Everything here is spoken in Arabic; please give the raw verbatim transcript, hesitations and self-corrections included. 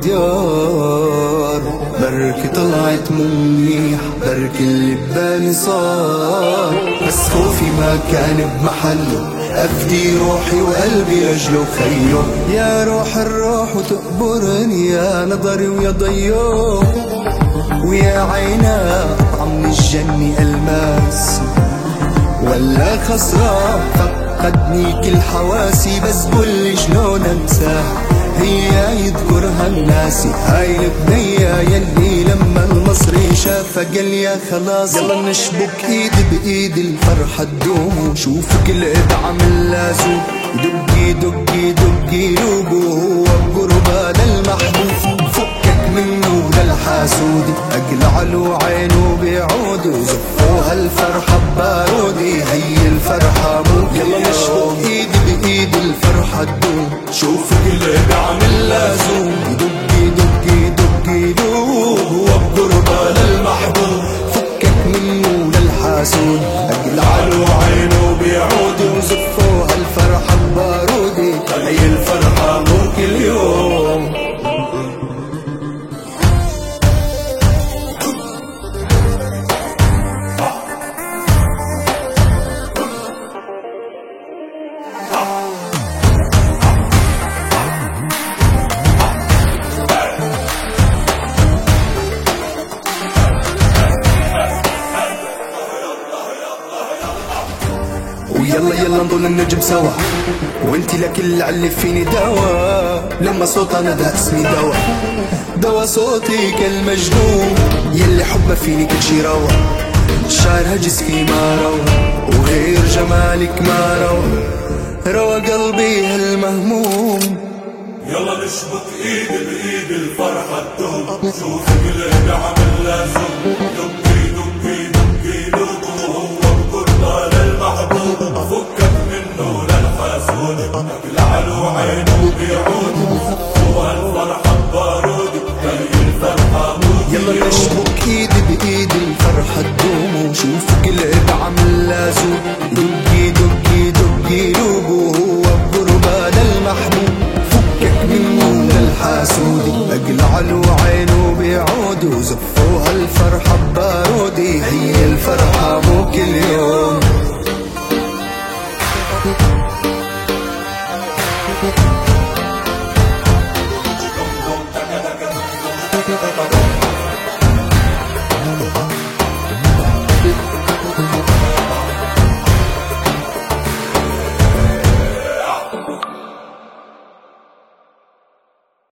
الديار. بركي طلعت منيح، بركي اللي ببالي صار، بس خوفي ما كان بمحله، أفدي روحي وقلبي لأجله خيو. يا روح الروح وتقبرني، يا نظري ويا ضيو، ويا عينا طعم الجنة ألماس، ولا خسران فقدني كل حواسي، بس قولي شلون انساه، هي يذكرها الناسي، هاي البنية يلي لما المصري شافها قال يا خلاص يلا نشبك ايد بايد الفرحة تدوم، وشوف كل ادعم اللازم، دقي دقي دقي لوبو هو بقربة للمحبوب، فكك منه للحاسودي، اقلع له عينه بيعود، وزفوا هالفرحة ببارودي، هي الفرحة مو يلا نشبك ايد بايد الفرحة تدوم، شوف كل ادعم اللازم، دقي دقي دقي لوبو هو بقربة للمحبوب، فكك منه للحاسود، اقلع له عينه بيعود، وزفوا هالفرحة ببارودي، هي الفرحة مو كل يوم. ويلا يلا نضل النجم سوا، وانتي لكل علي فيني دوا، لما صوتها ندى اسمي دوا، دوا صوتي كالمجنون، يلي حبه فيني كل شي روا، الشعر هجس في ما روى، وغير جمالك ما روى، روى قلبي هالمهموم. يلا نشبك ايد بايد الفرحة تدوم، شوف كل دعم اللازم، دقي دقي دقي لوبو هو بقربة للمحبوب، فكك منه للحاسود، اقلع له عينه بيعود، هو الفرحة ببارود، هي الفرحة مو يلا نشبك ايد بايد الفرحة تدوم، وشوف كل ادعم اللازم، دقي دقي دقي لوبو هو بقربة للمحبوب، فكك منه للحاسودي، اقلع له عينه بيعود، وزفوا هالفرحة ببارودي، هي الفرحة مو كل يوم.